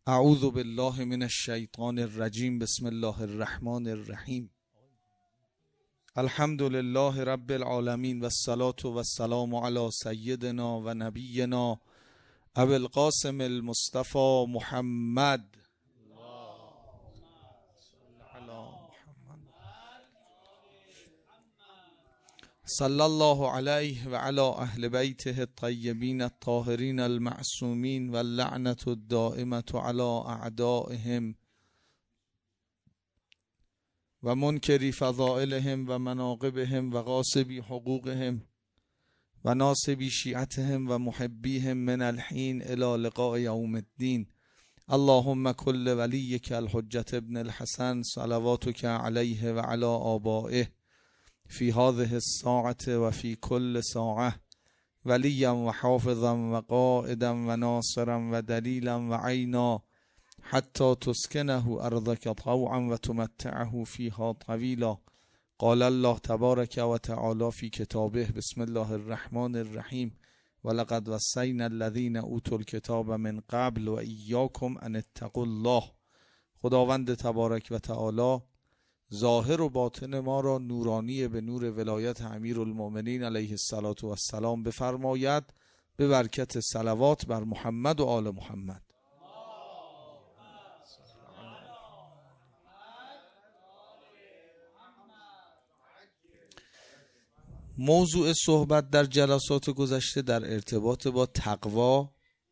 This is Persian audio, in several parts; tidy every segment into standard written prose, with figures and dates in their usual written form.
اعوذ بالله من الشیطان الرجیم. بسم الله الرحمن الرحیم. الحمد لله رب العالمین و الصلاة و السلام علی سیدنا و نبینا ابی القاسم المصطفى محمد. صلی الله علیه و علی اهل بیته الطیبین الطاهرین المعصومین و اللعنة الدائمة علی اعدائهم و منکری فضائلهم و مناقبهم و غاصبی حقوقهم و ناصبی شیعتهم و محبیهم من الحین الی لقاء یوم الدین. اللهم کل ولیک الحجة ابن الحسن صلواتک علیه و علی آبائه فی هذه الساعة و فی کل ساعة ولیا و حافظا و قائدا و ناصرا و دلیلا و عینا حتی تسکنه ارضک طوعا و تمتعه فیها طویلا. قال الله تبارک و تعالی فی کتابه بسم الله الرحمن الرحیم ولقد وصینا الذین اوتوا الکتاب من قبل و ایاکم ان اتقوا الله. خداوند تبارک و تعالی ظاهر و باطن ما را نورانی به نور ولایت امیرالمؤمنین علیه السلام بفرماید به برکت صلوات بر محمد و آل محمد. موضوع صحبت در جلسات گذشته در ارتباط با تقوا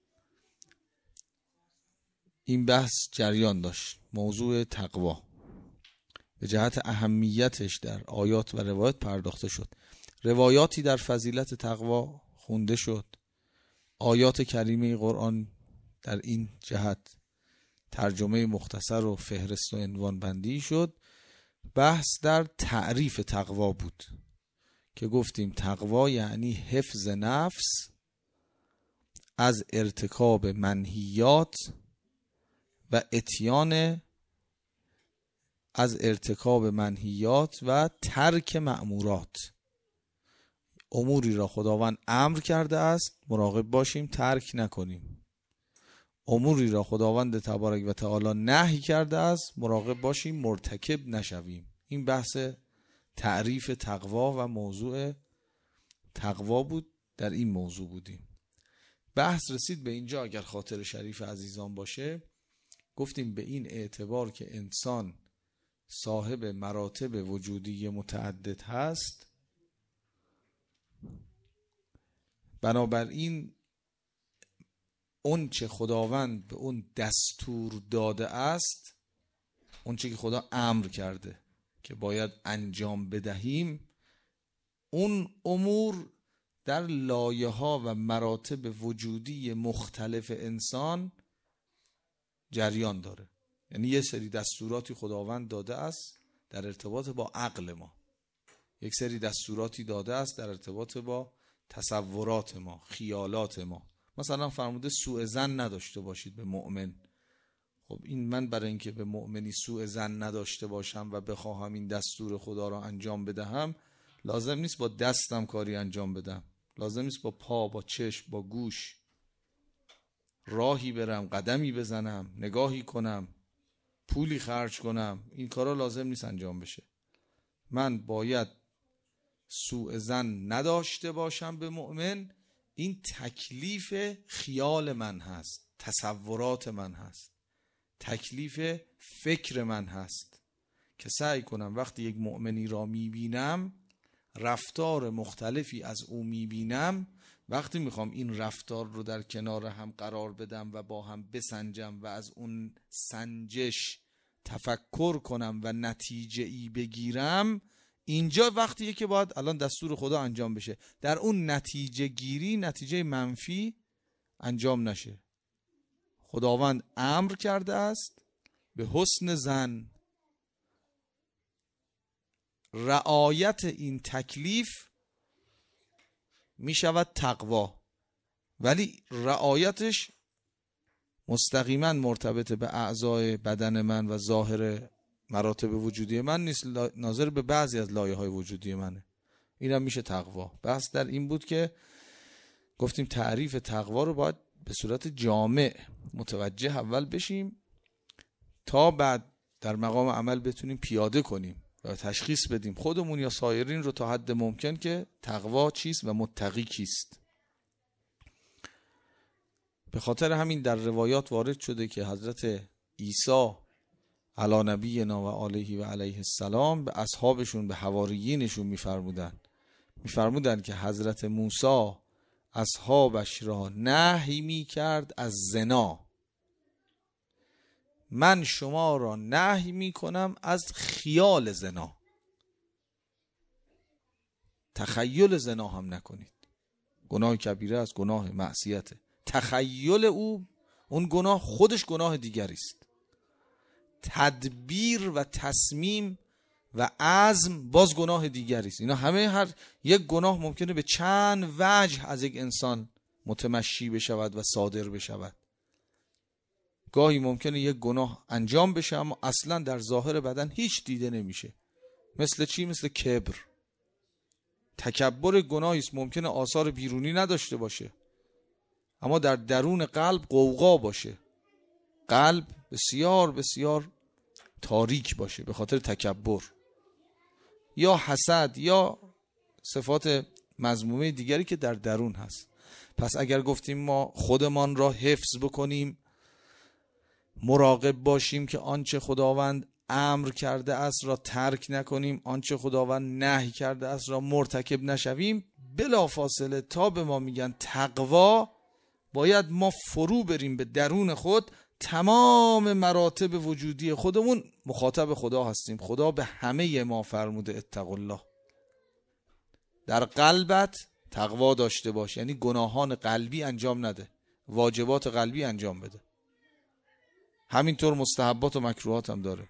این بحث جریان داشت. موضوع تقوا به جهت اهمیتش در آیات و روایات پرداخته شد. روایاتی در فضیلت تقوا خونده شد. آیات کریمه قرآن در این جهت ترجمه مختصر و فهرست و عنوان بندی شد. بحث در تعریف تقوا بود که گفتیم تقوا یعنی حفظ نفس از ارتکاب منهیات و اتیان از ارتکاب منهیات و ترک مأمورات. اموری را خداوند امر کرده است مراقب باشیم ترک نکنیم. اموری را خداوند تبارک و تعالی نهی کرده است مراقب باشیم مرتکب نشویم. این بحث تعریف تقوا و موضوع تقوا بود. در این موضوع بودیم. بحث رسید به اینجا اگر خاطر شریف عزیزان باشه. گفتیم به این اعتبار که انسان صاحب مراتب وجودی متعدد هست، بنابراین اون چه خداوند به اون دستور داده است، اون چه که خدا امر کرده که باید انجام بدهیم، اون امور در لایه ها و مراتب وجودی مختلف انسان جریان داره. یعنی یه سری دستوراتی خداوند داده است در ارتباط با عقل ما، یک سری دستوراتی داده است در ارتباط با تصورات ما، خیالات ما. مثلا فرموده سوء ظن نداشته باشید به مؤمن. خب این من برای اینکه به مؤمنی سوء ظن نداشته باشم و بخواهم این دستور خدا را انجام بدهم، لازم نیست با دستم کاری انجام بدم، لازم نیست با پا، با چشم، با گوش راهی برم، قدمی بزنم، نگاهی کنم، پولی خرج کنم. این کارا لازم نیست انجام بشه. من باید سوء ظن نداشته باشم به مؤمن. این تکلیف خیال من هست، تصورات من هست، تکلیف فکر من هست که سعی کنم وقتی یک مؤمنی را میبینم، رفتار مختلفی از او میبینم، وقتی میخوام این رفتار رو در کنار هم قرار بدم و با هم بسنجم و از اون سنجش تفکر کنم و نتیجه ای بگیرم، اینجا وقتیه که باید الان دستور خدا انجام بشه. در اون نتیجه گیری نتیجه منفی انجام نشه. خداوند امر کرده است به حسن ظن. رعایت این تکلیف می شود تقوا، ولی رعایتش مستقیما مرتبط به اعضای بدن من و ظاهر مراتب وجودی من نیست، ناظر به بعضی از لایه های وجودی منه. اینم میشه تقوا. بحث در این بود که گفتیم تعریف تقوا رو باید به صورت جامع متوجه اول بشیم تا بعد در مقام عمل بتونیم پیاده کنیم و تشخیص بدیم خودمون یا سایرین رو تا حد ممکن که تقوا چیست و متقی کیست. به خاطر همین در روایات وارد شده که حضرت عیسی علی نبینا و علیه و علیه السلام به اصحابشون، به حواریینشون میفرمودن که حضرت موسی اصحابش را نهی میکرد از زنا، من شما را نهی میکنم از خیال زنا. تخیل زنا هم نکنید، گناه کبیره است، گناه معصیته. تخیل اون گناه خودش گناه دیگری است. تدبیر و تصمیم و عزم باز گناه دیگری است. اینا همه هر یک گناه ممکنه به چند وجه از یک انسان متمشی بشود و صادر بشود. گاهی ممکنه یک گناه انجام بشه اما اصلا در ظاهر بدن هیچ دیده نمیشه. مثل چی؟ مثل کبر. تکبر گناهی است ممکنه آثار بیرونی نداشته باشه اما در درون قلب غوغا باشه، قلب بسیار بسیار تاریک باشه به خاطر تکبر یا حسد یا صفات مذمومه دیگری که در درون هست. پس اگر گفتیم ما خودمان را حفظ بکنیم، مراقب باشیم که آنچه خداوند امر کرده است را ترک نکنیم، آنچه خداوند نهی کرده است را مرتکب نشویم، بلافاصله تا به ما میگن تقوا باید ما فرو بریم به درون خود. تمام مراتب وجودی خودمون مخاطب خدا هستیم. خدا به همه ما فرموده اتقوا الله. در قلبت تقوا داشته باش، یعنی گناهان قلبی انجام نده، واجبات قلبی انجام بده. همینطور مستحبات و مکروهات هم داره.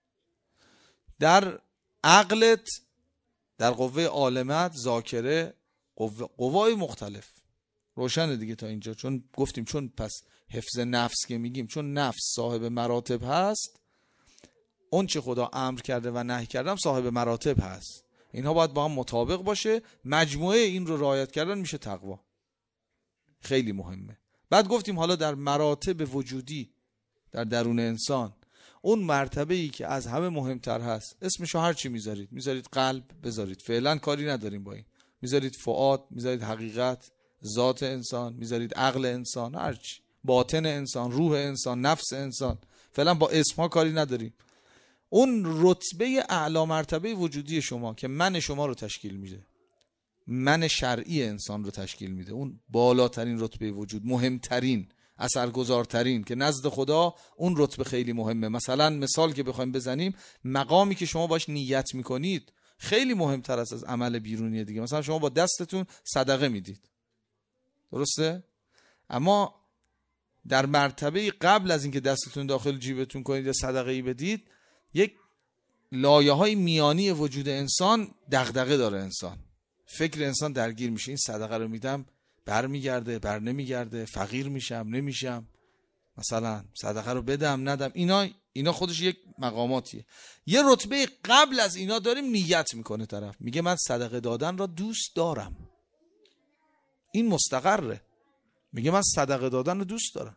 در عقلت، در قوه عالمت، ذاکره، قوای مختلف روشنه دیگه تا اینجا. چون گفتیم چون پس حفظ نفس که میگیم، چون نفس صاحب مراتب هست، اون چه خدا امر کرده و نهی کرده هم صاحب مراتب هست. اینها باید با هم مطابق باشه. مجموعه این رو رعایت کردن میشه تقوا. خیلی مهمه. بعد گفتیم حالا در مراتب وجودی در درون انسان، اون مرتبه‌ای که از همه مهمتر هست، اسمشو هر چی میذارید قلب بذارید، فعلا کاری نداریم با این. میذارید فؤاد، میذارید حقیقت، ذات انسان، میذارید عقل انسان، هر چی، باطن انسان، روح انسان، نفس انسان، فعلا با اسمها کاری نداریم. اون رتبه اعلی مرتبه وجودی شما که من شما رو تشکیل میده، من شرعی انسان رو تشکیل میده، اون بالاترین رتبه وجود، مهمترین، اثرگذارترین، که نزد خدا اون رتبه خیلی مهمه. مثلا مثال که بخوایم بزنیم، مقامی که شما باش نیت میکنید خیلی مهمتر است از عمل بیرونی دیگه. مثلا شما با دستتون صدقه میدید، درسته؟ اما در مرتبه قبل از اینکه دستتون داخل جیبتون کنید یا صدقه‌ای بدید، یک لایه‌های میانی وجود انسان دغدغه داره. انسان، فکر انسان درگیر میشه. این صدقه رو میدم برمیگرده، بر نمیگرده، فقیر میشم نمیشم، مثلا صدقه رو بدم ندم. اینا خودش یک مقاماتیه. یه رتبه قبل از اینا داریم، نیت میکنه طرف، میگه من صدقه دادن را دوست دارم. این مستقره، میگه من صدقه دادن رو دوست دارم.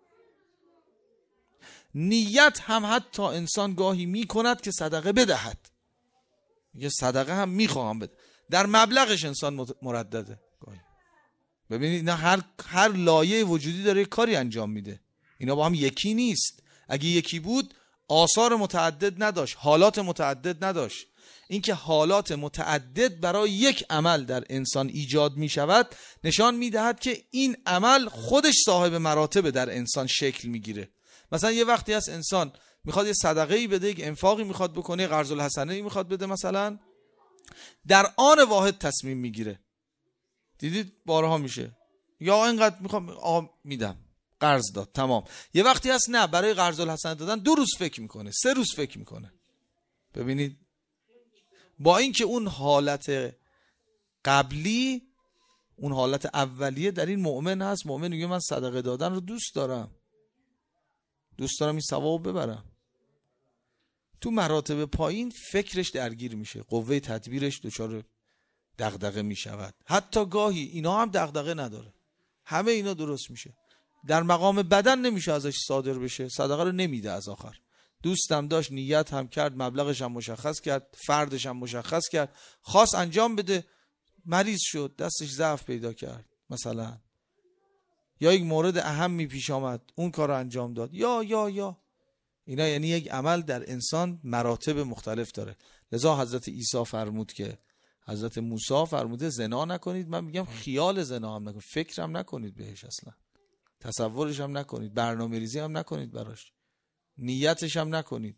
نیت هم حتی انسان گاهی میکند که صدقه بدهد، میگه صدقه هم میخواهم بده. در مبلغش انسان مردده گاهی. ببینید اینا هر لایه وجودی داره کاری انجام میده. اینا با هم یکی نیست. اگه یکی بود آثار متعدد نداشت، حالات متعدد نداشت. اینکه حالات متعدد برای یک عمل در انسان ایجاد می شود نشان می دهد که این عمل خودش صاحب مراتب در انسان شکل می گیره. مثلا یه وقتی هست انسان میخواد یه صدقه‌ای بده، یک انفاقی میخواد بکنه، قرض الحسنه‌ای میخواد بده، مثلا در آن واحد تصمیم میگیره. دیدید بارها میشه، یا اینقدر میخوام میدم، قرض داد، تمام. یه وقتی هست نه، برای قرض الحسنه دادن 2 روز فکر میکنه، 3 روز فکر میکنه. ببینید، با اینکه اون حالت قبلی، اون حالت اولیه در این مؤمن هست. مؤمن میگه من صدقه دادن رو دوست دارم این ثواب ببرم. تو مراتب پایین فکرش درگیر میشه، قوه تدبیرش دچار دغدغه میشود. حتی گاهی اینا هم دغدغه نداره، همه اینا درست میشه، در مقام بدن نمیشه ازش صادر بشه، صدقه رو نمیده از آخر. دوستم داشت، نیت هم کرد، مبلغش هم مشخص کرد، فردش هم مشخص کرد، خواست انجام بده، مریض شد، دستش ضعف پیدا کرد مثلا، یا یک مورد اهمی پیش آمد اون کار رو انجام داد، یا اینا یعنی یک عمل در انسان مراتب مختلف داره. لذا حضرت عیسی فرمود که حضرت موسی فرموده زنا نکنید، من میگم خیال زنا هم نکنید، فکرم نکنید بهش، اصلا تصورش هم نکنید، برنامه ریزی هم نکنید براش، نیتش هم نکنید.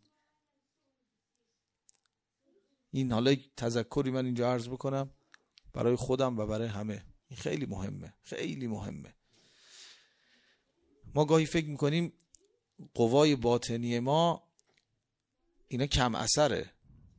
این حالا یک تذکری من اینجا عرض بکنم برای خودم و برای همه، این خیلی مهمه، خیلی مهمه. ما گاهی فکر میکنیم قوای باطنی ما اینا کم اثره،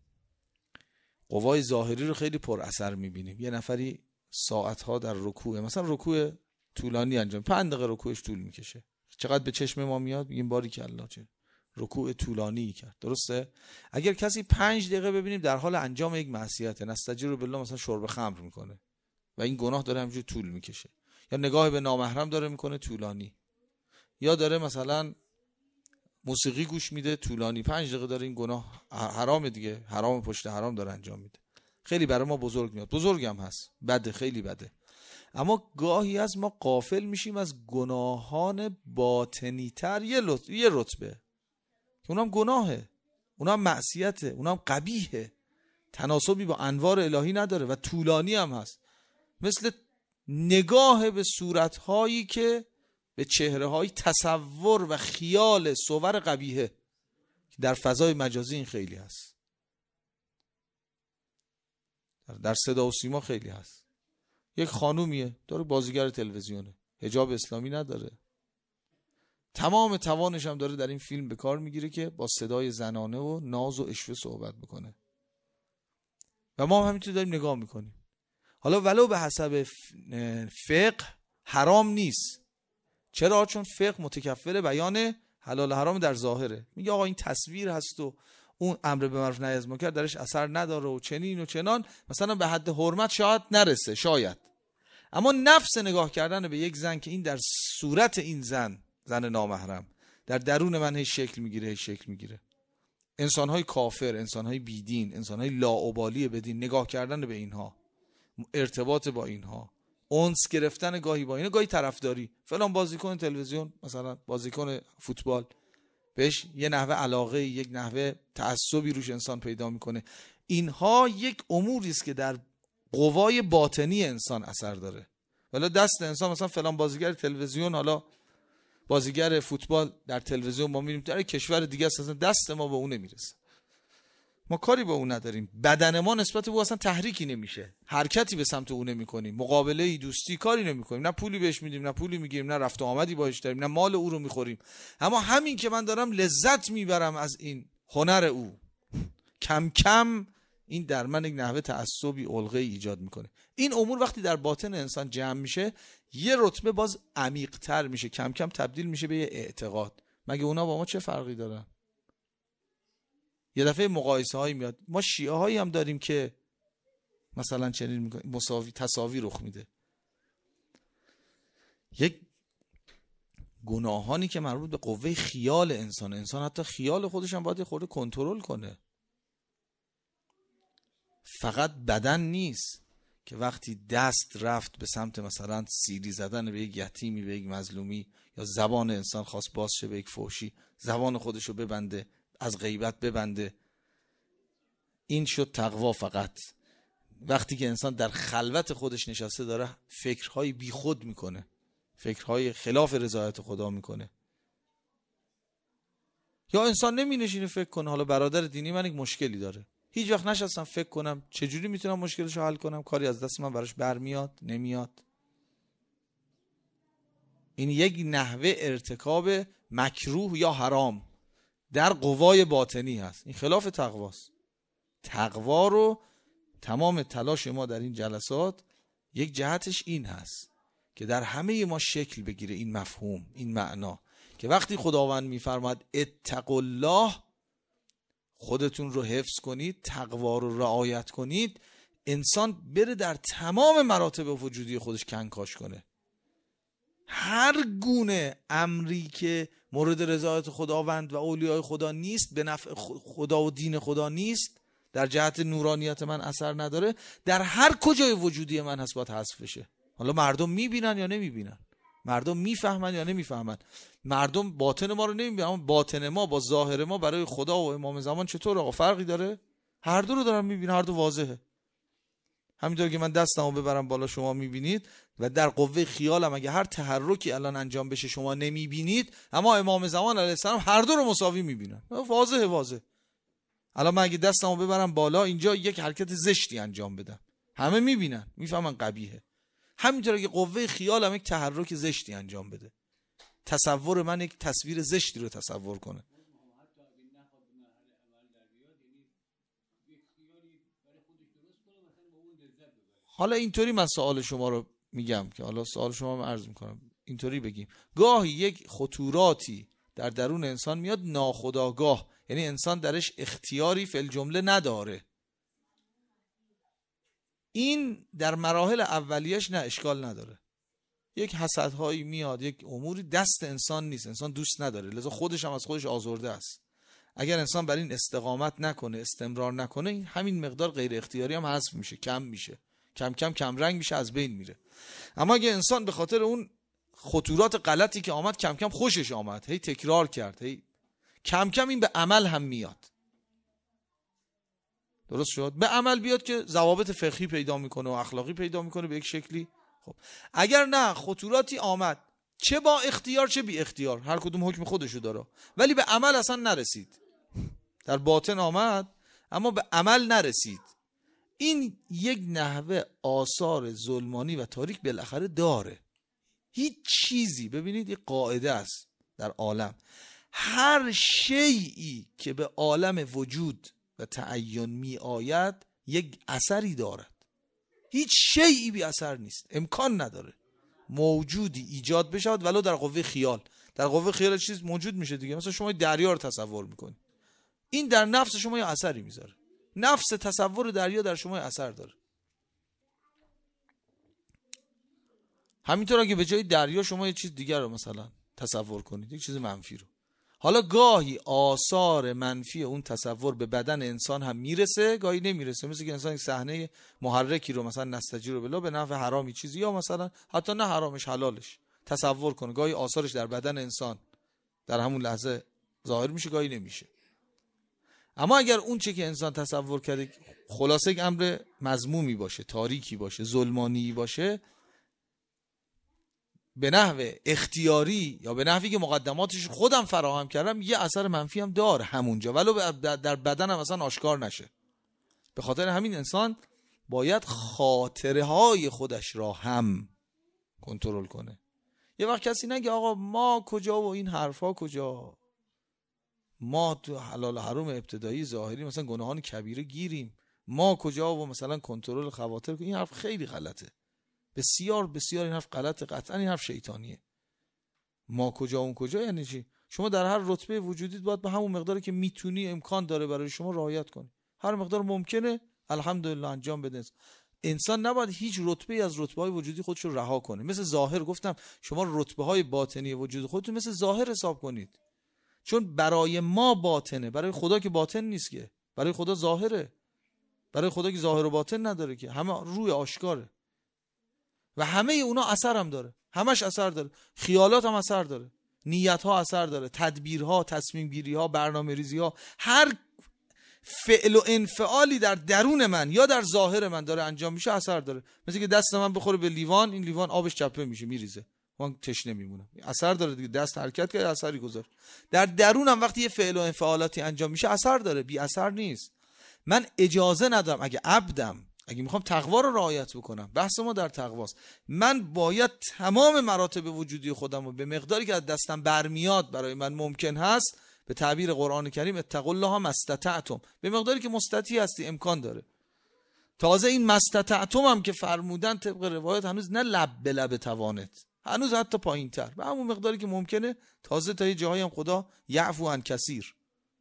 قوای ظاهری رو خیلی پر اثر میبینیم. یه نفری ساعتها در رکوع، مثلا رکوع طولانی انجام، 5 دقیقه رکوعش طول میکشه، چقدر به چشم ما میاد، میگیم باریکالله چه رکوع طولانی کرد. درسته؟ اگر کسی 5 دقیقه ببینیم در حال انجام یک معصیت، نستجیر بالله، مثلا شرب خمر میکنه و این گناه داره همینجوری طول میکشه، یا نگاه به نامحرم داره میکنه طولانی، یا داره مثلا موسیقی گوش میده طولانی، 5 دقیقه داره، این گناه حرام دیگه، حرام پشت حرام داره انجام میده. خیلی برای ما بزرگ میاد، بزرگم هست، بده، خیلی بده. اما گاهی از ما غافل میشیم از گناهان باطنی تر، یه رتبه که اونم گناهه، اونم معصیته، اونم قبیحه، تناسبی با انوار الهی نداره و طولانی هم هست. مثل نگاه به صورتهایی که به چهره‌های تصور و خیال صور قبیحه، در فضای مجازی این خیلی هست، در صدا و سیما خیلی هست. یک خانومیه داره بازیگر تلویزیونه، حجاب اسلامی نداره، تمام توانش هم داره در این فیلم به کار میگیره که با صدای زنانه و ناز و عشوه صحبت بکنه و ما هم همینطور داریم نگاه میکنیم. حالا ولو به حسب فقه حرام نیست. چرا؟ چون فقه متکفل بیان حلال حرام در ظاهره، میگه آقا این تصویر هست و اون امر به معروف نهی از منکر درش اثر نداره و چنین و چنان، مثلا به حد حرمت شاید نرسه، شاید. اما نفس نگاه کردن به یک زن که این در صورت این زن نامحرم در درون من هی شکل میگیره، انسانهای کافر، انسانهای بیدین، انسانهای لاابالی بدین، نگاه کردن به اینها، ارتباط با اینها، اونس گرفتن گاهی با اینا، گاهی طرفداری، فلان بازیکن تلویزیون، مثلا بازیکن فوتبال، بهش یه نحوه علاقه، یک نحوه تعصبی روش انسان پیدا میکنه. اینها یک اموری است که در قوای باطنی انسان اثر داره. ولی دست انسان، مثلا فلان بازیگر تلویزیون، حالا بازیگر فوتبال در تلویزیون ما میبینیم در کشور دیگه اصلا دست ما به اون نمیرسه، ما کاری با اون نداریم، بدن ما نسبت به او اصلا تحریکی نمیشه، حرکتی به سمت اون نمیکنیم، مقابله ای دوستی کاری نمیکنیم، نه پولی بهش میدیم، نه پولی میگیریم، نه رفت و آمدی باهاش داریم، نه مال او رو میخوریم. اما همین که من دارم لذت میبرم از این هنر او، کم کم این در من یک نحوه تعصبی، علقه ایجاد میکنه. این امور وقتی در باطن انسان جمع میشه، یه رتبه باز عمیق تر میشه، کم کم تبدیل میشه به یه اعتقاد. مگه اونا با ما چه فرقی دارن؟ یه دفعه مقایسه هایی میاد، ما شیعه هایی هم داریم که مثلا چنین میکنیم، مساوی تساوی رخ میده. یک گناهانی که مربوط به قوه خیال انسان حتی خیال خودش هم باید خورده کنترل کنه. فقط بدن نیست که وقتی دست رفت به سمت مثلا سیلی زدن به یک یتیمی، به یک مظلومی، یا زبان انسان خواست باز شه به یک فحشی، زبان خودشو ببنده، از غیبت ببنده، این شد تقوا. فقط وقتی که انسان در خلوت خودش نشسته داره فکرهای بی خود میکنه، فکرهای خلاف رضایت خدا میکنه، یا انسان نمی نشینه فکر کنه. حالا برادر دینی من یک مشکلی داره، هیچ وقت نشستم فکر کنم چجوری میتونم مشکلشو حل کنم، کاری از دست من براش برمیاد نمیاد. این یک نحوه ارتکاب مکروه یا حرام در قوای باطنی هست، این خلاف تقواست. تقوا رو تمام تلاش ما در این جلسات یک جهتش این هست که در همه ما شکل بگیره این مفهوم، این معنا، که وقتی خداوند میفرماد اتقوا الله، خودتون رو حفظ کنید، تقوا رو رعایت کنید، انسان بره در تمام مراتب وجودی خودش کنکاش کنه. هر گونه امری که مورد رضایت خداوند و اولیای خدا نیست، به نفع خدا و دین خدا نیست، در جهت نورانیت من اثر نداره، در هر کجای وجودی من هست باید حذف بشه. حالا مردم میبینن یا نمیبینن، مردم میفهمن یا نمیفهمن، مردم باطن ما رو نمیبینن، اما باطن ما با ظاهر ما برای خدا و امام زمان چطور آقا فرقی داره؟ هر دو رو دارم میبینن، هر دو واضحه. همینطور که من دستمو ببرم بالا شما میبینید و در قوه خیالم اگه هر تحرکی الان انجام بشه شما نمیبینید، اما امام زمان علیه السلام هر دو رو مساوی میبینن. واضحه. الان من اگه دستمو ببرم بالا اینجا یک حرکت زشتی انجام بدم، همه میبینن، میفهمن قبیحه. همینطور که قوه خیالم یک تحرک زشتی انجام بده، تصور من یک تصویر زشتی رو تصور کنه. حالا اینطوری من سوال شما رو میگم که حالا سوال شما رو عرض میکنم، اینطوری بگیم گاهی یک خطوراتی در درون انسان میاد ناخودآگاه، یعنی انسان درش اختیاری فی الجمله نداره. این در مراحل اولیش نه اشکال نداره، یک حسدهایی میاد، یک اموری دست انسان نیست، انسان دوست نداره، لذا خودش هم از خودش آزرده است. اگر انسان بر این استقامت نکنه، استمرار نکنه، همین مقدار غیر اختیاری هم حذف میشه، کم میشه، کم رنگ میشه، از بین میره. اما اگه انسان به خاطر اون خطورات غلطی که آمد کم کم خوشش آمد، هی تکرار کرد، هی کم کم این به عمل هم میاد. درست شد؟ به عمل بیاد که ضوابط فقهی پیدا میکنه و اخلاقی پیدا میکنه به یک شکلی. خب اگر نه خطوراتی آمد، چه با اختیار چه بی اختیار، هر کدوم حکم خودشو داره، ولی به عمل اصلا نرسید، در باطن آمد اما به عمل نرسید، این یک نحوه آثار ظلمانی و تاریک بالاخره داره. هیچ چیزی، ببینید یک قاعده است در عالم، هر شیئی که به عالم وجود و تعین می آید یک اثری دارد. هیچ شیئی بی اثر نیست، امکان نداره موجودی ایجاد بشود ولو در قوه خیال. در قوه خیال چیز موجود میشه دیگه، مثلا شما دریا رو تصور میکنید، این در نفس شما یه اثری میذاره، نفس تصور دریا در شما اثر داره. همینطور اگه به جای دریا شما یه چیز دیگر رو مثلا تصور کنید، یک چیز منفی رو، حالا گاهی آثار منفی اون تصور به بدن انسان هم میرسه، گاهی نمیرسه. مثل که انسان یک صحنه محرکی رو مثلا نستجیرو بلا به نفع حرامی چیزی، یا مثلا حتی نه حرامش حلالش تصور کنه، گاهی آثارش در بدن انسان در همون لحظه ظاهر میشه، گاهی نمیشه. اما اگر اون چه که انسان تصور کرده خلاصه یک امر مذمومی باشه، تاریکی باشه، ظلمانی باشه، به نحو اختیاری یا به نحوی که مقدماتش خودم فراهم کردم، یه اثر منفی هم داره همونجا، ولو در بدن هم اصلا آشکار نشه. به خاطر همین انسان باید خاطره های خودش را هم کنترل کنه. یه وقت کسی نگه آقا ما کجا و این حرفا کجا، ما تو حلال و حرام ابتدایی ظاهری مثلا گناهان کبیره گیریم، ما کجا و مثلا کنترل خواطر. این حرف خیلی غلطه، بسیار این حرف غلطه، قطعا این حرف شیطانیه. ما کجا اون کجا یعنی چی؟ شما در هر رتبه وجودیت باید به همون مقداری که میتونی، امکان داره برای شما رعایت کنی، هر مقدار ممکنه الحمدلله انجام بده. انسان نباید هیچ رتبه از رتبه‌های وجودی خودش رو رها کنه. مثل ظاهر گفتم شما رتبه‌های باطنی وجود خودتون مثل ظاهر حساب کنید، چون برای ما باطنه، برای خدا که باطن نیست که، برای خدا ظاهره، برای خدا که ظاهر و باطن نداره که، همه روی آشکاره و همه اونا اثر هم داره، همش اثر داره، خیالات هم اثر داره، نیت ها اثر داره، تدبیرها، تصمیم گیری ها، برنامه ریزی ها، هر فعل و انفعالی در درون من یا در ظاهر من داره انجام میشه اثر داره. مثل که دست من بخوره به لیوان، این لیوان آبش چپه میشه، میریزه، من تشنه میمونم، اثر داره دیگه، دست حرکت کرد اثری گذاشت. در درونم وقتی یه فعل و انفعالاتی انجام میشه اثر داره، بی اثر نیست. من اجازه ندارم، اگه عبدم، اگه میخوام تقوا رو رعایت بکنم، بحث ما در تقواست، من باید تمام مراتب وجودی خودم رو به مقداری که از دستم برمیاد برای من ممکن هست، به تعبیر قرآن کریم اتقوا الله ما استطعتم، به مقداری که مستطیع هستی امکان داره. تازه این ما استطعتم هم که فرمودن طبق روایت هنوز نه لب به لب توانت، هنوز حتی پایین تر، به همون مقداری که ممکنه. تازه تا یه جاهایی هم خدا یعفو عن کثیر،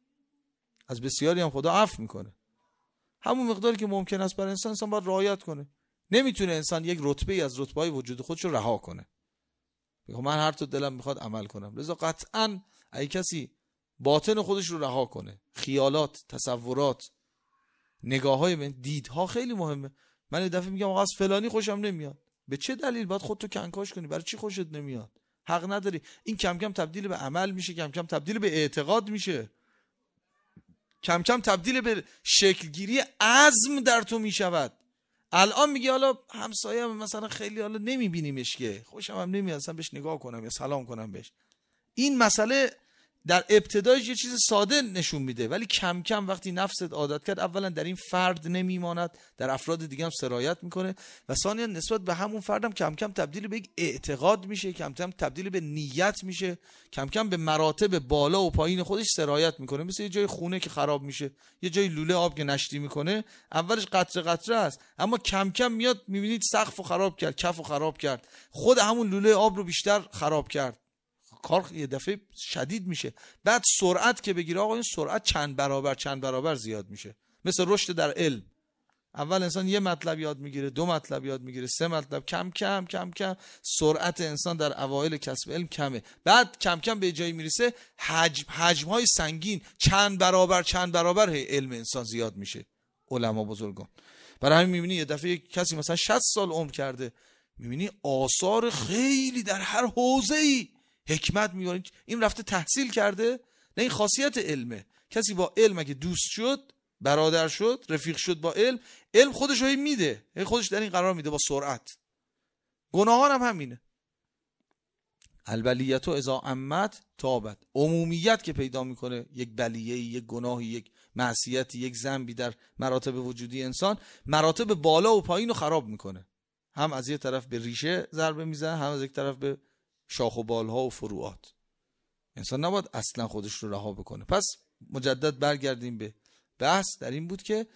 از بسیاری هم خدا عفو میکنه. همون مقداری که ممکن است برای انسان باید رعایت کنه. نمیتونه انسان یک رتبه از رتبه‌های وجود خودش رو رها کنه. بگم من هر تو دلم میخواد عمل کنم. لذا قطعا اگه کسی باطن خودش رو رها کنه، خیالات، تصورات، نگاه‌های من، دیدها خیلی مهمه. من یه دفعه میگم آقا از فلانی خوشم نمیاد، به چه دلیل؟ باید خودتو کنکاش کنی، برای چی خوشت نمیاد؟ حق نداری. این کم کم تبدیل به عمل میشه، کم کم تبدیل به اعتقاد میشه، کم کم تبدیل به شکلگیری عزم در تو میشود. الان میگی حالا همسایه مثلا خیلی حالا نمیبینیمش که خوشم هم نمیاد اصلا بهش نگاه کنم یا سلام کنم بهش. این مسئله در ابتدایش یه چیز ساده نشون میده، ولی کم کم وقتی نفست عادت کرد، اولا در این فرد نمیماند، در افراد دیگه هم سرایت میکنه و ثانیا نسبت به همون فردم کم کم تبدیل به یک اعتقاد میشه، کم کم تبدیل به نیت میشه، کم کم به مراتب بالا و پایین خودش سرایت میکنه. مثل یه جای خونه که خراب میشه، یه جای لوله آب که نشتی میکنه، اولش قطره قطره است، اما کم کم میاد میبینید سقفو خراب کرد، کفو خراب کرد، خود همون لوله آب رو بیشتر خراب کرد، کار یه دفعه شدید میشه. بعد سرعت که بگیره آقا، این سرعت چند برابر زیاد میشه. مثل رشد در علم، اول انسان یه مطلب یاد میگیره، 2 مطلب یاد میگیره، 3 مطلب، کم کم سرعت انسان در اوایل کسب علم کمه، بعد کم کم به جایی میرسه حجم‌های سنگین چند برابر علم انسان زیاد میشه. علما بزرگان برای همین میبینی یه دفعه کسی مثلا 60 سال عمر کرده، میبینی آثار خیلی در هر حوزه‌ای حکمت می‌بینی. این رفته تحصیل کرده؟ نه، این خاصیت علمه. کسی با علم اگه دوست شد، برادر شد، رفیق شد با علم، علم خودش رو میده، خودش در این قرار میده با سرعت. گناهان هم همینه. البلیت و اذا عمت تابت، عمومیت که پیدا میکنه یک بلیه، یک گناهی، یک معصیتی، یک ذنبی در مراتب وجودی انسان، مراتب بالا و پایین رو خراب میکنه. هم از یه طرف به ریشه ضربه میزنه، هم از یک طرف به شاخ و بالها و فروعات. انسان نباید اصلا خودش رو رها بکنه. پس مجدد برگردیم به بحث در این بود که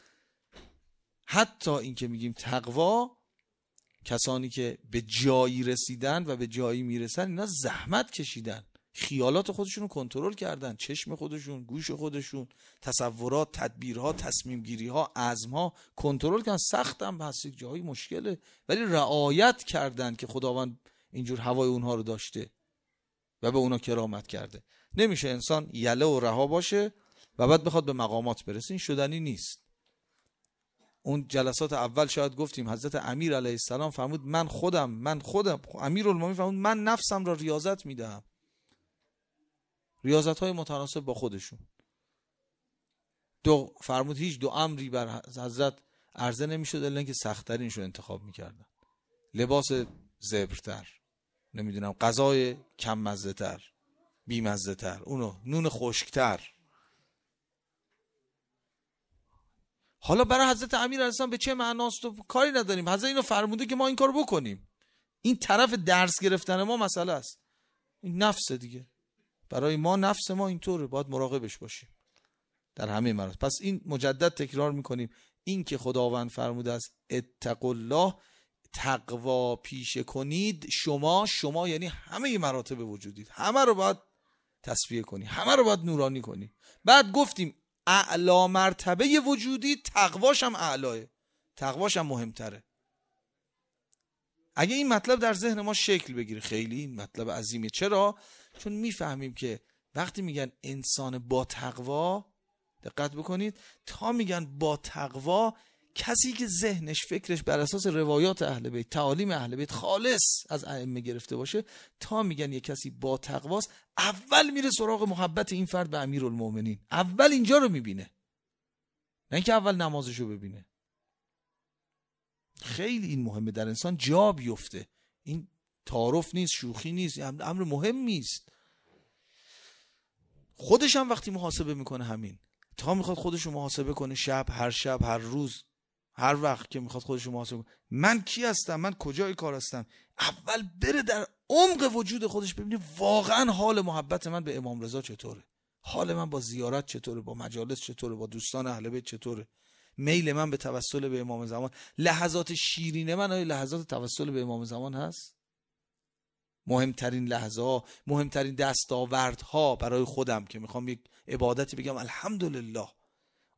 حتی این که میگیم تقوا، کسانی که به جایی رسیدن و به جایی میرسن، اینا زحمت کشیدن، خیالات خودشون رو کنترل کردن، چشم خودشون، گوش خودشون، تصورات، تدبیرها، تصمیم گیری ها، عزمها کنترل کردن. سخت هم هست، یک جایی مشکله، ولی رعایت کردن که خداوند اینجور هوای اونها رو داشته و به اونا کرامت کرده. نمیشه انسان یله و رها باشه و بعد بخواد به مقامات برسه، این شدنی نیست. اون جلسات اول شاید گفتیم حضرت امیر علیه السلام فرمود من خودم امیرالمومنین فرمود من نفسم را ریاضت میدهم، ریاضت های متناسب با خودشون. فرمود هیچ 2 امری بر حضرت عرضه نمیشد الا اینکه سخت‌ترینش رو انتخاب میکردن، لباس زبرتر، نمیدونم غذای کم مزه تر، بی مزه تر، اونو نون خشکتر. حالا برای حضرت امیر علیه السلام به چه معناست و کاری نداریم، حضرت اینو فرموده که ما این کارو بکنیم. این طرف درس گرفتن ما مسئله است، این نفس دیگه. برای ما نفس ما اینطوره، باید مراقبش باشیم در همه مراتب. پس این مجدد تکرار میکنیم، این که خداوند فرموده است اتقوا الله، تقوا پیشه کنید، شما یعنی همه مراتب وجودید، همه رو باید تصفیه کنی، همه رو باید نورانی کنی. بعد گفتیم اعلا مرتبه وجودی تقواش هم اعلاه، تقواش هم مهمتره. اگه این مطلب در ذهن ما شکل بگیره، خیلی این مطلب عظیمه. چرا؟ چون میفهمیم که وقتی میگن انسان با تقوا، دقت بکنید، تا میگن با تقوا، کسی که ذهنش، فکرش بر اساس روایات اهل بیت، تعالیم اهل بیت خالص از ائمه گرفته باشه، تا میگن یه کسی با تقواست، اول میره سراغ محبت این فرد به امیرالمومنین، اول اینجا رو میبینه، نه اینکه اول نمازشو ببینه. خیلی این مهمه در انسان جا بیفته، این تعارف نیست، شوخی نیست، امر مهمی است. خودش هم وقتی محاسبه میکنه همین، تا میخواد خودشو محاسبه کنه، هر شب، هر روز، هر وقت که میخواد خودشو محاسبه کنه، من کی هستم، من کجای کار هستم، اول بره در عمق وجود خودش ببینه واقعا حال محبت من به امام رضا چطوره، حال من با زیارت چطوره، با مجالس چطوره، با دوستان اهل بیت چطوره، میل من به توسل به امام زمان، لحظات شیرین من آیا لحظات توسل به امام زمان هست؟ مهمترین لحظه ها، مهمترین دستاوردها برای خودم که میخوام یک عبادتی بگم الحمدلله،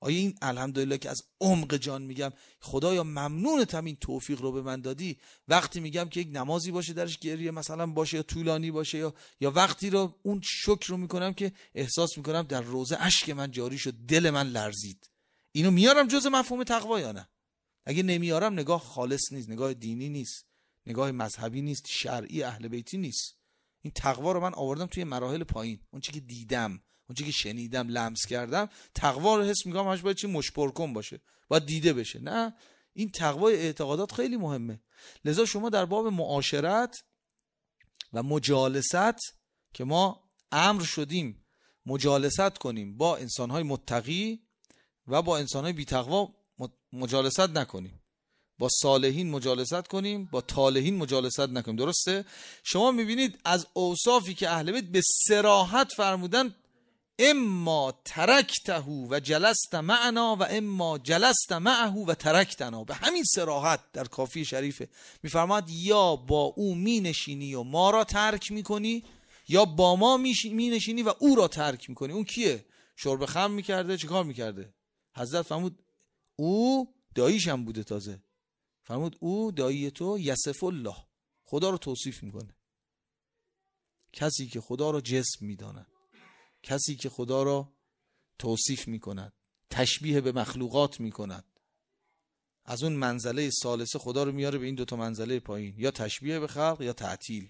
آیا این الحمدلله که از عمق جان میگم خدایا ممنونتم این توفیق رو به من دادی، وقتی میگم که یک نمازی باشه درش گریه مثلا باشه یا طولانی باشه یا وقتی رو اون شکر رو میکنم که احساس میکنم در روزه اشک من جاری شد، دل من لرزید، اینو میارم جز مفهوم تقوا یا نه؟ اگه نمیارم نگاه خالص نیست، نگاه دینی نیست، نگاه مذهبی نیست، شرعی اهل بیتی نیست. این تقوا رو من آوردم توی مراحل پایین، اون چیزی که دیدم، اون چیزی که شنیدم، لمس کردم. تقوا رو حس میگم همش باید چی مشپرکن باشه، باید دیده بشه. نه، این تقوای اعتقادات خیلی مهمه. لذا شما در باب معاشرت و مجالست که ما امر شدیم مجالست کنیم با انسانهای متقی و با انسانهای بی‌تقوا مجالست نکنیم، با صالحین مجالست کنیم، با طالحین مجالست نکنیم. درسته؟ شما میبینید از اوصافی که اهل بیت به صراحت فرمودن اما ترکته و جلست معنا و اما جلست معه و ترکتنا، به همین صراحت در کافی شریفه میفرماد یا با او می نشینی و ما را ترک میکنی یا با ما می نشینی و او را ترک میکنی. اون کیه؟ شرب خمر میکرده، چه کار میکرده؟ حضرت فرمود او داییش هم بوده، تازه فرمود او دایی تو یصف الله، خدا رو توصیف میکنه. کسی که خدا رو جسم میداند، کسی که خدا را توصیف میکند، تشبیه به مخلوقات میکند، از اون منزله ثالثه خدا رو میاره به این دوتا منزله پایین، یا تشبیه به خلق یا تعطیل.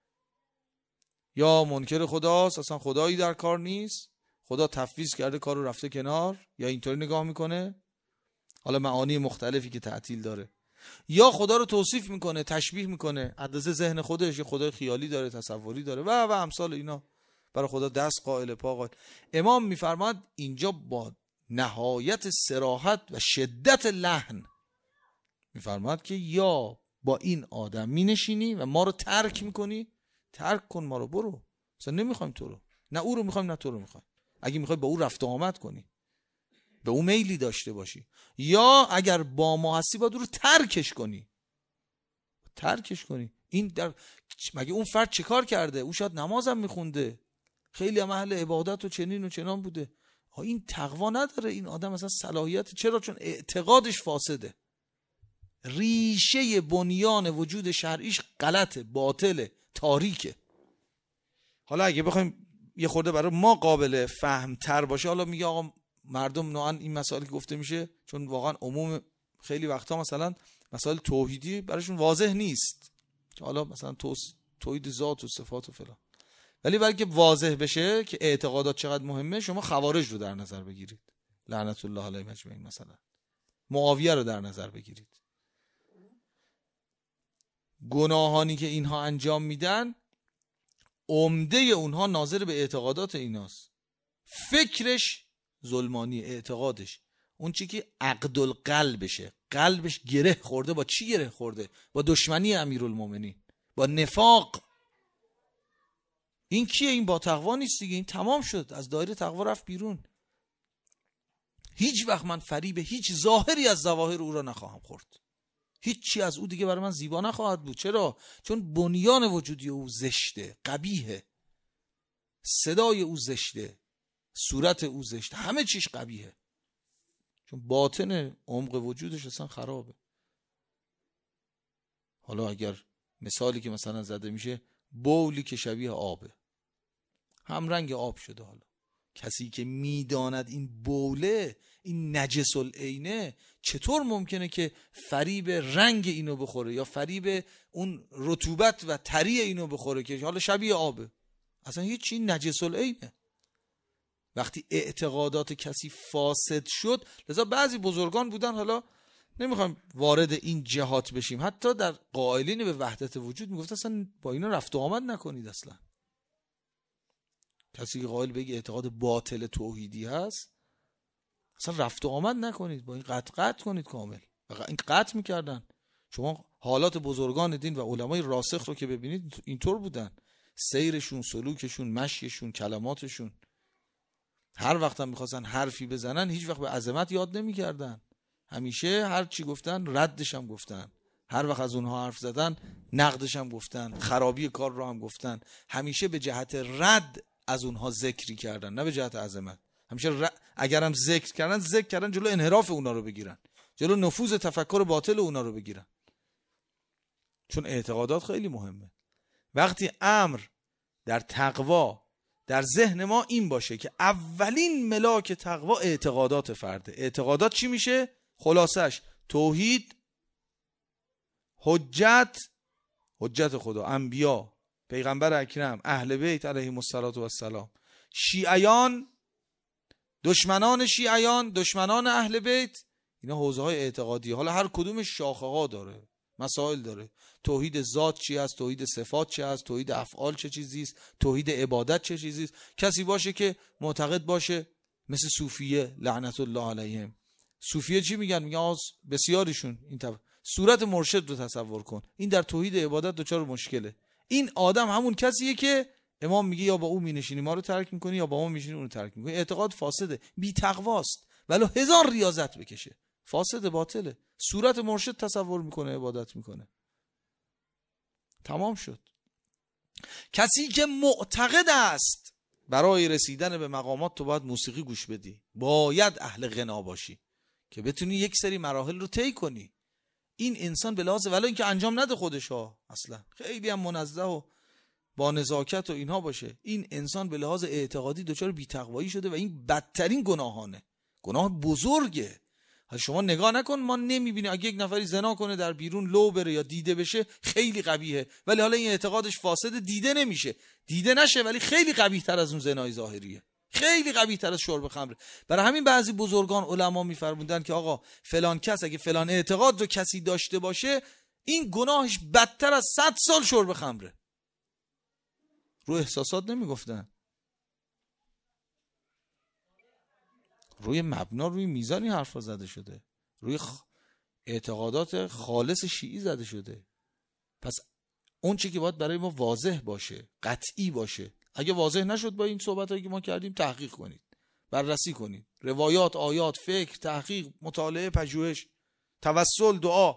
یا منکر خداست، اصلا خدایی در کار نیست، خدا تفویض کرده کار رو رفته کنار، یا اینطوری نگاه میکنه، حالا معانی مختلفی که تعطیل داره. یا خدا رو توصیف میکنه، تشبیه میکنه، اندازه ذهن خودش، یه خدای خیالی داره، تصوری داره و امثال اینا، برای خدا دست قائل پا قائل. امام میفرماد اینجا با نهایت صراحت و شدت لحن میفرماد که یا با این آدم مینشینی و ما رو ترک میکنی، ترک کن ما رو، برو، مثلا نمیخوایم تو رو، نه او رو میخوایم نه تو رو میخوایم. اگه میخوای با او رفت و آمد کنی، به او میلی داشته باشی، یا اگر با ما هستی باید او رو ترکش کنی، ترکش کنی. این در مگه اون فرد چه کار کرده؟ او شاید نمازم میخونده، خیلی هم اهل عبادت و چنین و چنان بوده، این تقوا نداره این آدم اصلا صلاحیت. چرا؟ چون اعتقادش فاسده، ریشه بنیان وجود شرعیش غلطه، باطله، تاریکه. حالا اگه بخوایم یه خورده برای ما قابل فهم تر باشه، حالا میگه آقا مردم نوعا این مسائلی که گفته میشه، چون واقعا عموم خیلی وقتا مثلا مسائل توحیدی براشون واضح نیست، حالا مثلا توحید ذات و صفات و فلان، ولی برای که واضح بشه که اعتقادات چقدر مهمه، شما خوارج رو در نظر بگیرید، لعنت الله علیهم اجمعین، مثلا معاویه رو در نظر بگیرید. گناهانی که اینها انجام میدن عمده اونها ناظر به اعتقادات ایناست. فکرش ظلمانی، اعتقادش اون چی که عقد القلبشه، قلبش گره خورده. با چی گره خورده؟ با دشمنی امیرالمومنین، با نفاق. این کیه؟ این با تقوا نیست دیگه، این تمام شد، از دایره تقوا رفت بیرون. هیچ وقت من فریب هیچ ظاهری از ظواهر او را نخواهم خورد، هیچی از او دیگه برای من زیبا نخواهد بود. چرا؟ چون بنیان وجودی او زشته، قبیحه، صدای او زشته، صورت او زشته، همه چیش قبیحه، چون باطن عمق وجودش اصلا خرابه. حالا اگر مثالی که مثلا زده میشه بولی که شبیه آبه، هم رنگ آب شده، حالا کسی که میداند این بوله، این نجس العینه، چطور ممکنه که فریب رنگ اینو بخوره یا فریب اون رطوبت و تری اینو بخوره که حالا شبیه آبه؟ اصلا هیچی، نجس العینه. وقتی اعتقادات کسی فاسد شد، لذا بعضی بزرگان بودن، حالا نمیخوایم وارد این جهات بشیم، حتی در قائلین به وحدت وجود میگفت اصلا با اینا رفت و آمد نکنید. اصلا کسی که قائل بگه اعتقاد باطل توحیدی هست، اصلا رفت و آمد نکنید با این، قطع کنید کامل. این قطع میکردن. شما حالات بزرگان دین و علمای راسخ رو که ببینید اینطور بودن، سیرشون، سلوکشون، مشیشون، کلماتشون. هر وقت هم میخواستن حرفی بزنن هیچ وقت به عظمت یاد نمیکردن، همیشه هر چی گفتن ردش هم گفتن، هر وقت از اونها حرف زدن نقدش هم گفتن، خرابی کار رو هم گفتن، همیشه به جهت رد از اونها ذکری کردن، نه به جهت عظمت. همیشه اگرم ذکر کردن جلو انحراف اونا رو بگیرن، جلو نفوذ تفکر باطل اونا رو بگیرن. چون اعتقادات خیلی مهمه. وقتی امر در تقوا در ذهن ما این باشه که اولین ملاک تقوا اعتقادات فرده. اعتقادات چی میشه؟ خلاصش توحید، حجت خدا، انبیا، پیغمبر اکرم، اهل بیت علیهم السلام، شیعیان، دشمنان شیعیان، دشمنان اهل بیت، اینا حوزه های اعتقادی. حالا هر کدومش شاخه ها داره، مسائل داره. توحید ذات چی است، توحید صفات چی است، توحید افعال چه چیزی است، توحید عبادت چه چیزی است. کسی باشه که معتقد باشه مثل صوفیه لعنت الله علیهم. صوفیه چی میگن؟ میگن بسیاریشون این صورت مرشد رو تصور کن، این در توحید عبادت دچار مشکله. این آدم همون کسیه که امام میگه یا با او مینشینی ما رو ترک میکنی یا با ما میشینی اون رو ترک میکنی. اعتقاد فاسده، بی تقواست، ولو هزار ریاضت بکشه، فاسد، باطله. صورت مرشد تصور میکنه، عبادت میکنه، تمام شد. کسی که معتقد است برای رسیدن به مقامات تو باید موسیقی گوش بدی، باید اهل غنا باشی که بتونی یک سری مراحل رو طی کنی. این انسان به لحاظ ولو اینکه انجام نده خودش ها، اصلا خیلی هم منزه و با نزاکت و اینها باشه، این انسان به لحاظ اعتقادی دچار بی‌تقوایی شده و این بدترین گناهانه، گناه بزرگه. شما نگاه نکن، ما نمیبینیم اگه یک نفری زنا کنه در بیرون لو بره یا دیده بشه خیلی قبیحه، ولی حالا این اعتقادش فاسد، دیده نمیشه، دیده نشه ولی خیلی قبیح تر از اون زنای ظاهریه، خیلی قبیح تر از شرب خمره. برای همین بعضی بزرگان علما میفرمودن که آقا فلان کس اگه فلان اعتقاد رو کسی داشته باشه این گناهش بدتر از 100 سال شرب خمره. رو احساسات نمیگفتن، روی مبنا، روی میزانی حرفا زده شده، روی اعتقادات خالص شیعی زده شده. پس اون چی که باید برای ما واضح باشه، قطعی باشه، اگه واضح نشد با این صحبتایی که ما کردیم تحقیق کنید، بررسی کنید، روایات، آیات، فکر، تحقیق، مطالعه، پژوهش، توسل، دعا،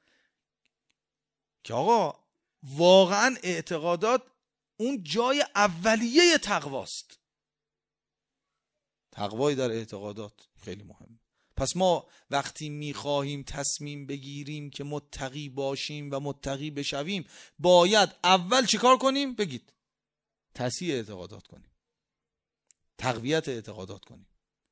که آقا واقعا اعتقادات اون جای اولیه تقواست. تقوای در اعتقادات خیلی مهمه. پس ما وقتی میخواهیم تصمیم بگیریم که متقی باشیم و متقی بشویم باید اول چیکار کنیم؟ بگید. تصحیح اعتقادات کنیم، تقویت اعتقادات کنیم.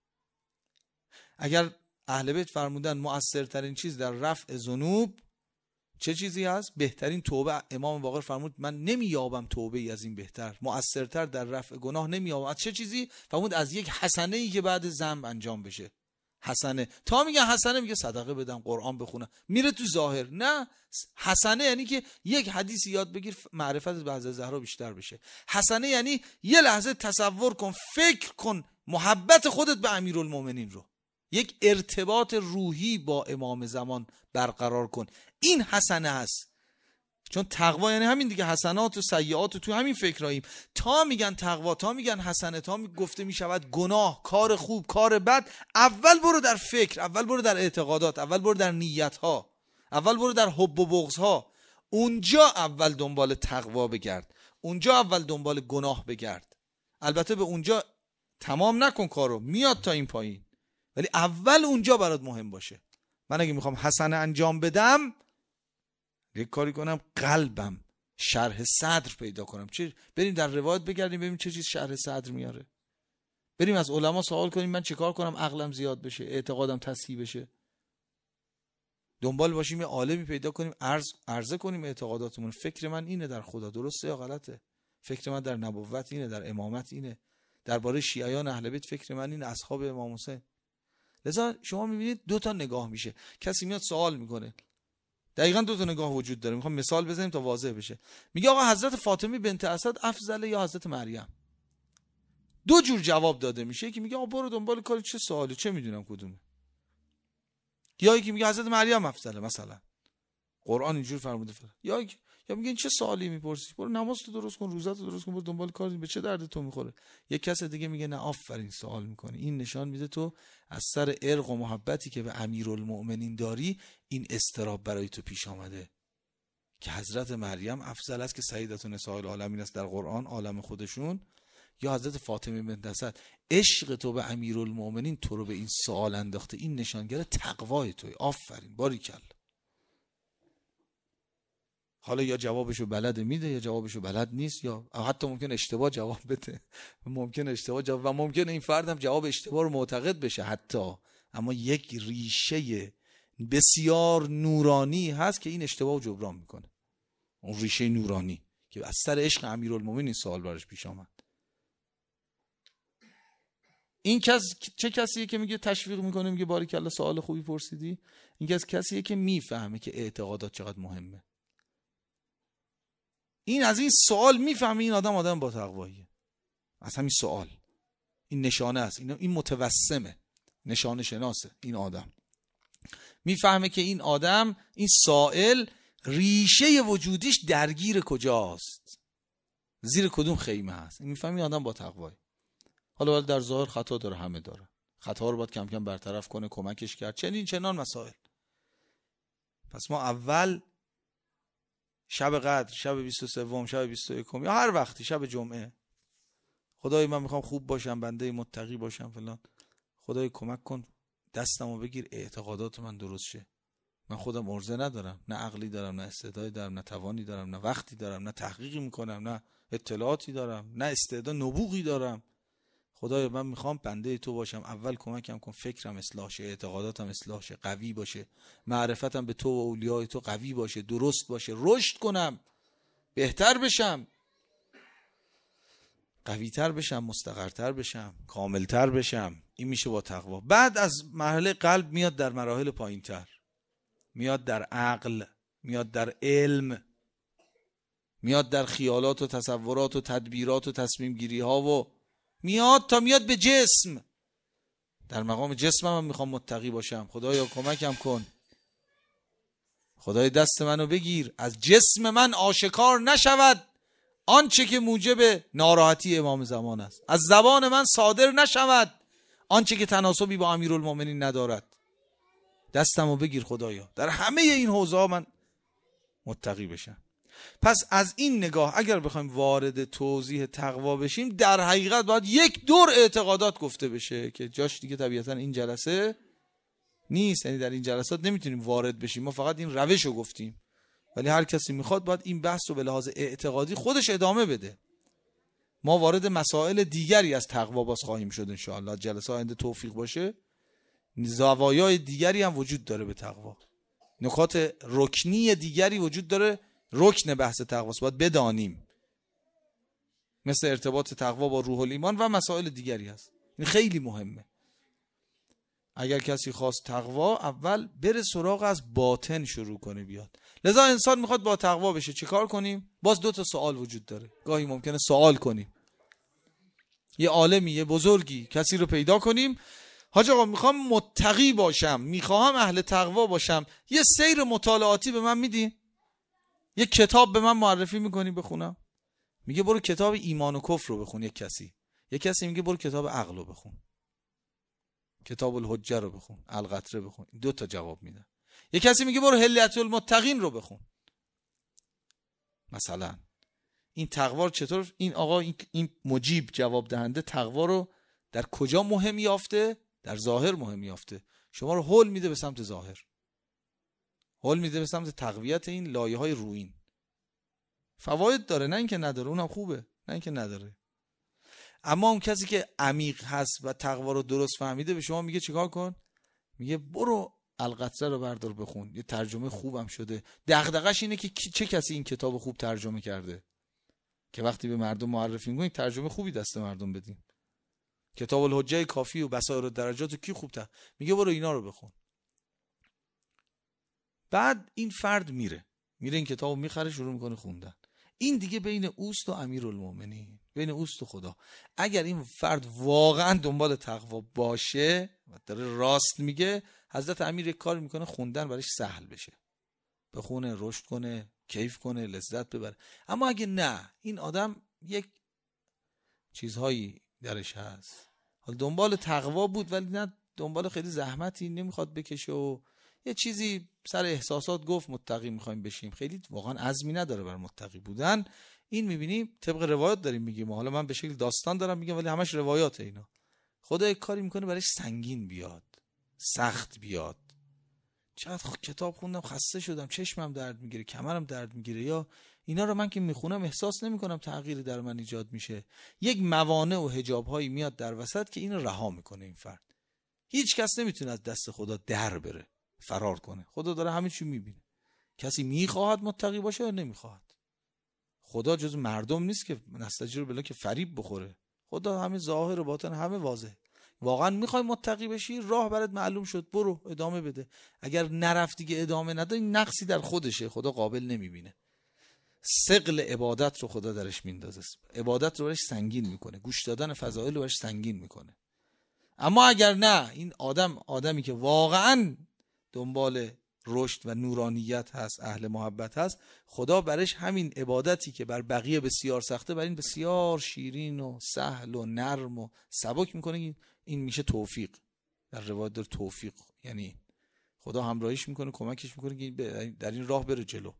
اگر اهل بیت فرمودن مؤثرترین چیز در رفع ذنوب چه چیزی هست؟ بهترین توبه. امام باقر فرمود من نمییابم توبه ای از این بهتر، مؤثرتر در رفع گناه نمییابم. از چه چیزی؟ فرمود از یک حسنه ای که بعد ذنب انجام بشه. حسنه، تا میگه حسنه میگه صدقه بدم، قرآن بخونم، میره تو ظاهر. نه، حسنه یعنی که یک حدیث یاد بگیر معرفت به حضرت زهرا بیشتر بشه. حسنه یعنی یه لحظه تصور کن، فکر کن محبت خودت به امیرالمومنین رو، یک ارتباط روحی با امام زمان برقرار کن. این حسنه هست. چون تقوا یعنی همین دیگه، حسنات و سیئات و تو همین فکراییم. تا میگن تقوا، تا میگن حسنه، تا گفته میشود گناه، کار خوب، کار بد، اول برو در فکر، اول برو در اعتقادات، اول برو در نیتها، اول برو در حب و بغضها. اونجا اول دنبال تقوا بگرد، اونجا اول دنبال گناه بگرد. البته به اونجا تمام نکن کارو، میاد تا این پایین، ولی اول اونجا برات مهم باشه. من اگه میخوام حسنه انجام بدم یک کاری کنم قلبم شرح صدر پیدا کنم. بریم در روایت بگردیم ببینیم چه چیز شرح صدر میاره، بریم از علما سوال کنیم من چه کار کنم عقلم زیاد بشه، اعتقادم تصحیح بشه. دنبال باشیم یه عالمی پیدا کنیم، عرضه کنیم اعتقاداتمون. فکر من اینه در خدا، درسته یا غلطه؟ فکر من در نبوت اینه، در امامت اینه، درباره شیعیان اهل بیت فکر من اینه، اصحاب امام حسین. لذا شما میبینید دو تا نگاه میشه. کسی میاد سوال میکنه، دقیقاً دو تا نگاه وجود داره. میخوام مثال بزنیم تا واضح بشه. میگه آقا حضرت فاطمه بنت اسد افضله یا حضرت مریم؟ دو جور جواب داده میشه. یکی میگه آقا برو دنبال کار، چه سوالی، چه میدونم کدومه. یا یکی میگه حضرت مریم افضله، مثلا قرآن اینجوری فرموده. یا میگه چه سوالی میپرسی، برو نماز تو درست کن، روزت تو درست کن، برو دنبال کار، به چه درد تو میخوره. یک کس دیگه میگه نه آفرین سوال میکنی، این نشان میده تو از سر عرق و محبتی که به امیرالمؤمنین داری این استراب برای تو پیش آمده که حضرت مریم افضل است که سیدة نساء العالمین است در قرآن، عالم خودشون. یا حضرت فاطمه بنت اسد عشق تو به امیرالمومنین تو رو به این سوال انداخته، این نشانگر تقوای توی. آفرین، باریکلا. حالا یا جوابشو بلد میده یا جوابشو بلد نیست، یا حتی ممکن اشتباه جواب بده، ممکن اشتباه جواب، و ممکن این فردم جواب اشتباه رو معتقد بشه حتی، اما یک ریشه بسیار نورانی هست که این اشتباه رو جبران میکنه. اون ریشه نورانی که از سر عشق امیرالمومنین این سوال براش پیش آمد. این چه کسیه که میگه تشویق میکنه، میگه باریکلا سوال خوبی پرسیدی؟ این کسیه که میفهمه که اعتقادات چقدر مهمه. این از این سوال میفهمه این آدم با تقواییه. از همین سوال این نشانه است، این متوسمه، نشانه شناسه. این آدم میفهمه که این آدم، این سائل، ریشه وجودیش درگیر کجاست، زیر کدوم خیمه هست. این میفهمه این آدم با تقواییه. حالا ولی در ظاهر خطا داره، همه داره، خطا رو باید کم کم برطرف کنه، کمکش کرد، چنان مسائل. پس ما اول شب قدر، شب 23، شب 21، یا هر وقتی، شب جمعه، خدای من میخوام خوب باشم، بنده متقی باشم فلان، خدای کمک کن دستمو بگیر اعتقادات من درست شه. من خودم عرضه ندارم، نه عقلی دارم، نه استعدادی دارم، نه توانی دارم، نه وقتی دارم، نه تحقیقی میکنم، نه اطلاعاتی دارم، نه استعداد نبوغی دارم. خدای من میخوام بنده تو باشم، اول کمکم کن فکرم اصلاح شه، اعتقاداتم اصلاح شه، قوی باشه، معرفتم به تو و اولیای تو قوی باشه، درست باشه، رشد کنم، بهتر بشم، قویتر بشم، مستقرتر بشم، کاملتر بشم. این میشه با تقوا. بعد از مرحله قلب میاد در مراحل پایینتر، میاد در عقل، میاد در علم، میاد در خیالات و تصورات و تدبیرات و تصمیم گیری ها، و میاد به جسم. در مقام جسمم هم میخوام متقی باشم، خدایا کمکم کن، خدای دست منو بگیر، از جسم من آشکار نشود آنچه که موجب ناراحتی امام زمان است، از زبان من صادر نشود آنچه که تناسبی با امیرالمومنین ندارد. دستمو بگیر خدایا، در همه این حوزه ها من متقی بشم. پس از این نگاه اگر بخوایم وارد توضیح تقوا بشیم، در حقیقت باید یک دور اعتقادات گفته بشه که جاش دیگه طبیعتا این جلسه نیست. یعنی در این جلسات نمیتونیم وارد بشیم، ما فقط این روش رو گفتیم، ولی هر کسی میخواد باید این بحث رو به لحاظ اعتقادی خودش ادامه بده. ما وارد مسائل دیگری از تقوا باز خواهیم شد انشاءالله. جلسه آینده توفیق باشه، زوایای دیگری هم وجود داره به تقوا، نکات رکنی دیگری وجود داره، رکن بحث تقوا باید بدانیم، مثل ارتباط تقوا با روح الایمان و مسائل دیگری هست. این خیلی مهمه. اگر کسی خواست تقوا، اول بره سراغ از باطن شروع کنه بیاد. لذا انسان میخواد با تقوا بشه، چه کار کنیم؟ باز 2 سوال وجود داره. گاهی ممکنه سوال کنیم، یه عالمی، یه بزرگی، کسی رو پیدا کنیم، حاج آقا میخوام متقی باشم، میخوام اهل تقوا باشم، یه سیر مطالعاتی به من میدی؟ یه کتاب به من معرفی میکنی بخونم؟ میگه برو کتاب ایمان و کفر رو بخون. یک کسی میگه برو کتاب عقل رو بخون، کتاب الحجه رو بخون، القطره بخون. 2 جواب میدن. یک کسی میگه برو حلیت المتقین رو بخون. مثلا این تقوا چطور این آقا این مجیب جواب دهنده تقوا رو در کجا مهم یافته؟ در ظاهر مهم یافته. شما رو هول میده به سمت ظاهر، هول میده به سمت تقویت این لایه‌های رویین. فواید داره، نه اینکه نداره، اونم خوبه، نه اینکه نداره. اما اون کسی که عمیق هست و تقوا رو درست فهمیده به شما میگه چیکار کن؟ میگه برو القطره رو بردار بخون، یه ترجمه خوبم شده. دغدغش اینه که چه کسی این کتاب خوب ترجمه کرده که وقتی به مردم معرفی می‌کنید ترجمه خوبی دست مردم بدین. کتاب الحجه کافی و بصائر الدرجات کی خوب‌تر؟ میگه برو اینا رو بخون. بعد این فرد میره این کتابو میخره، شروع میکنه خوندن. این دیگه بین اوست و امیرالمومنین، بین اوست و خدا. اگر این فرد واقعا دنبال تقوا باشه و داره راست میگه، حضرت امیر یک کار میکنه خوندن براش سهل بشه، بخونه، رشد کنه، کیف کنه، لذت ببره. اما اگه نه، این آدم یک چیزهایی درش هست، حالا دنبال تقوا بود ولی نه دنبال خیلی زحمتی نمیخواد بکشه و یه چیزی سر احساسات گفت متقی میخوایم بشیم، خیلی واقعا عزمی نداره بر متقی بودن، این میبینیم طبق روایات داریم میگیم، حالا من به شکل داستان دارم میگم ولی همش روایات. اینا خدا یک کاری میکنه برایش سنگین بیاد، سخت بیاد. چقدر کتاب خوندم خسته شدم، چشمم درد میگیره، کمرم درد میگیره، یا اینا رو من که میخونم احساس نمیکنم تغییری در من ایجاد میشه. یک موانع و حجاب هایی میاد در وسط که اینو رها میکنه این فرد. هیچ کس نمیتونه از دست خدا در بره، فرار کنه. خدا داره همه چی میبینه. کسی میخواهد متقی باشه یا نمیخواهد. خدا جز مردم نیست که نستجیر بالله که فریب بخوره. خدا همه ظاهر و باطن همه واضحه. واقعا میخوای متقی بشی، راه برات معلوم شد، برو ادامه بده. اگر نرفتی که ادامه نداری، نقصی در خودشه، خدا قابل نمیبینه. ثقل عبادت رو خدا درش میندازه، عبادت رو برش سنگین میکنه، گوش دادن فضائل رو برش سنگین میکنه. اما اگر نه، این آدمی که واقعا دنبال رشد و نورانیت هست، اهل محبت هست، خدا برش همین عبادتی که بر بقیه بسیار سخته، بر این بسیار شیرین و سهل و نرم و سبک میکنه. این میشه توفیق. در روایت در توفیق یعنی خدا همراهیش میکنه، کمکش میکنه که در این راه بره جلو.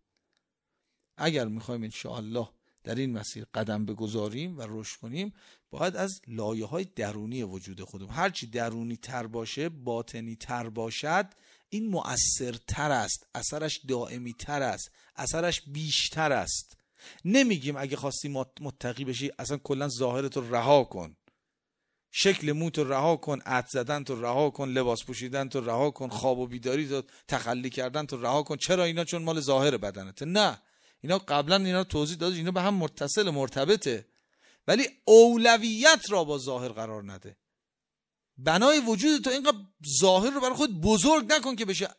اگر میخوایم انشاءالله در این مسیر قدم بگذاریم و رشد کنیم، باید از لایه‌های درونی وجود خودمون، هرچی درونی تر باشه، باطنی تر باشد، این مؤثرتر است، اثرش دائمی تر است، اثرش بیشتر است. نمیگیم اگه خواستی متقی بشی اصلا کلا ظاهرت رو رها کن، شکل موت رو رها کن، عطر زدن رو رها کن، لباس پوشیدن رو رها کن، خواب و بیداری رو تخلی کردن رو رها کن. چرا؟ اینا چون مال ظاهر بدنته. نه، اینا قبلا اینا رو توضیح داده، اینا به هم متصل مرتبطه، ولی اولویت را با ظاهر قرار نده. بنای وجود تو اینقدر ظاهر رو برای خود بزرگ نکن که بشه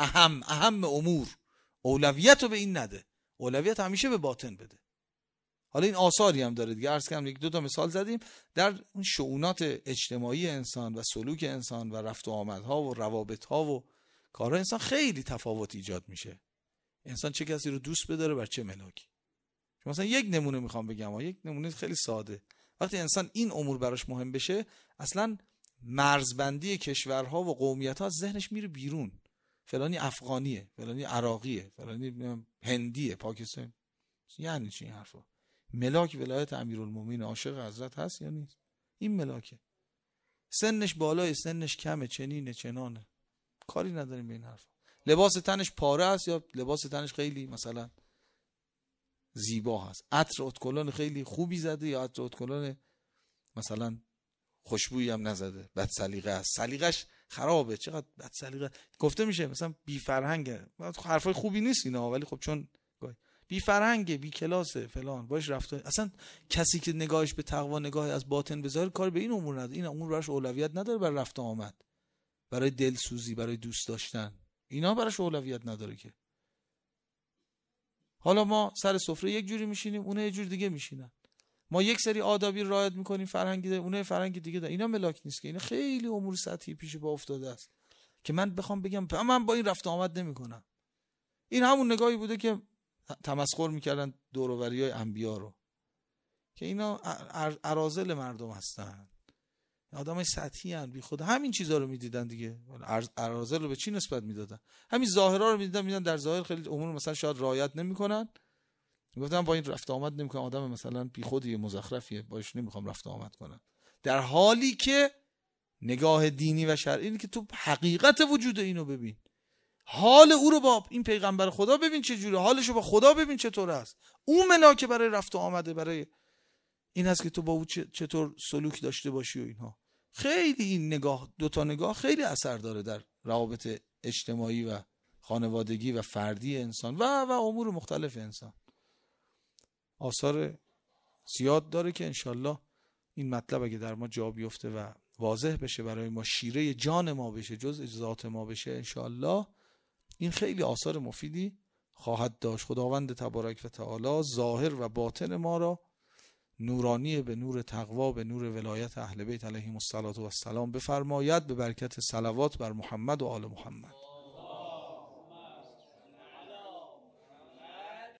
اهم امور. اولویت رو به این نده، اولویت همیشه به باطن بده. حالا این آثاری هم داره دیگه، عرض کردم یک دو تا مثال زدیم در اون شؤونات اجتماعی انسان و سلوک انسان و رفت و آمدها و روابطها و کارهای انسان خیلی تفاوت ایجاد میشه. انسان چه کسی رو دوست بداره بر چه ملاکی. مثلا یک نمونه میخوام بگم، یک نمونه خیلی ساده. وقتی انسان این امور براش مهم بشه، اصلا مرزبندی کشورها و قومیت‌ها از ذهنش میره بیرون. فلانی افغانیه، فلانی عراقیه، فلانی هندیه، پاکستانی. یعنی چی این حرفا؟ ملاک ولایت امیرالمومنین عاشق حضرت هست یا نیست؟ این ملاکه. سنش بالای، سنش کمه، چنینه چنانه، کاری نداریم به این حرفا. لباس تنش پاره است یا لباس تنش خیلی مثلا زیبا هست، عطر اتکلون خیلی خوبی زده یا عطر اتکلون مثلا خوشبویی هم نزده، بد سلیقه است، سلیقش خرابه، چقدر بد سلیقه. گفته میشه مثلا بی فرهنگه، حرفای خوبی نیست اینا، ولی خب چون بی فرهنگه، بی کلاسه، فلان، باش رفته. اصلا کسی که نگاهش به تقوا نگاه از باطن بذاره، کار به این امور نداره. این امور براش اولویت نداره، برای رفت آمد، برای دلسوزی، برای دوست داشتن، اینا براش اولویت نداره که. حالا ما سر سفره یک جوری میشینیم، اون یه جور دیگه میشینن. ما یک سری آدابی رعایت میکنیم، فرهنگی داره، اون فرهنگ دیگه داره. اینا ملاک نیست که، اینا خیلی امور سطحی پیش با افتاده است که من بخوام بگم من با این رفت آمد نمیکنم. این همون نگاهی بوده که تمسخر میکردن دور و بریای انبیا رو، که اینا اراذل مردم هستن، آدمای سطحی ان، بی خود همین چیزا رو میدیدن دیگه. اراذل رو به چی نسبت میدادن؟ همین ظاهرا رو میدیدن در ظاهر خیلی امور مثلا شاید رعایت نمیکنن، گفتم با این رفت آمد نمیکنم، آدم مثلا بی خودیه، مزخرفیه، باش نمیخوام رفت آمد کنم. در حالی که نگاه دینی و شرعی اینه که تو حقیقت وجود اینو ببین، حال او رو با این پیغمبر خدا ببین چه جوره، حالشو با خدا ببین چطور است. اون ملاکه برای رفت آمده، برای این هست که تو با او چطور سلوک داشته باشی و اینها. خیلی این نگاه، دوتا نگاه خیلی اثر داره در روابط اجتماعی و خانوادگی و فردی انسان و امور مختلف انسان. آثار زیاد داره که انشالله این مطلب اگه در ما جا بیفته و واضح بشه، برای ما شیره جان ما بشه، جزء ذات ما بشه، انشالله این خیلی آثار مفیدی خواهد داشت. خداوند تبارک و تعالی ظاهر و باطن ما را نورانی به نور تقوا، به نور ولایت اهل بیت علیهم الصلاة و السلام بفرماید، به برکت صلوات بر محمد و آل محمد.